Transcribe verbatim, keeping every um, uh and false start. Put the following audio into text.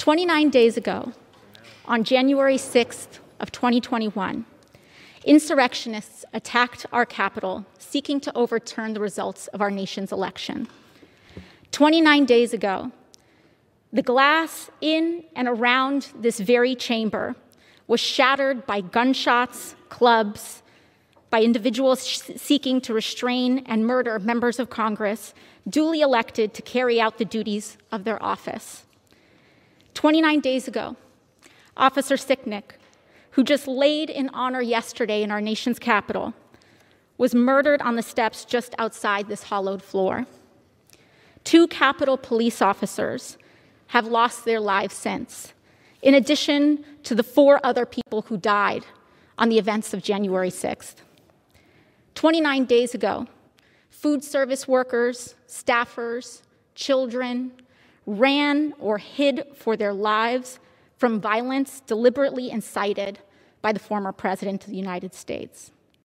twenty-nine days ago, on January sixth of twenty twenty-one, insurrectionists attacked our Capitol, seeking to overturn the results of our nation's election. twenty-nine days ago, the glass in and around this very chamber was shattered by gunshots, clubs, by individuals seeking to restrain and murder members of Congress duly elected to carry out the duties of their office. twenty-nine days ago, Officer Sicknick, who just laid in honor yesterday in our nation's capital, was murdered on the steps just outside this hollowed floor. Two Capitol police officers have lost their lives since, in addition to the four other people who died on the events of January sixth. twenty-nine days ago, food service workers, staffers, children ran or hid for their lives from violence deliberately incited by the former President of the United States.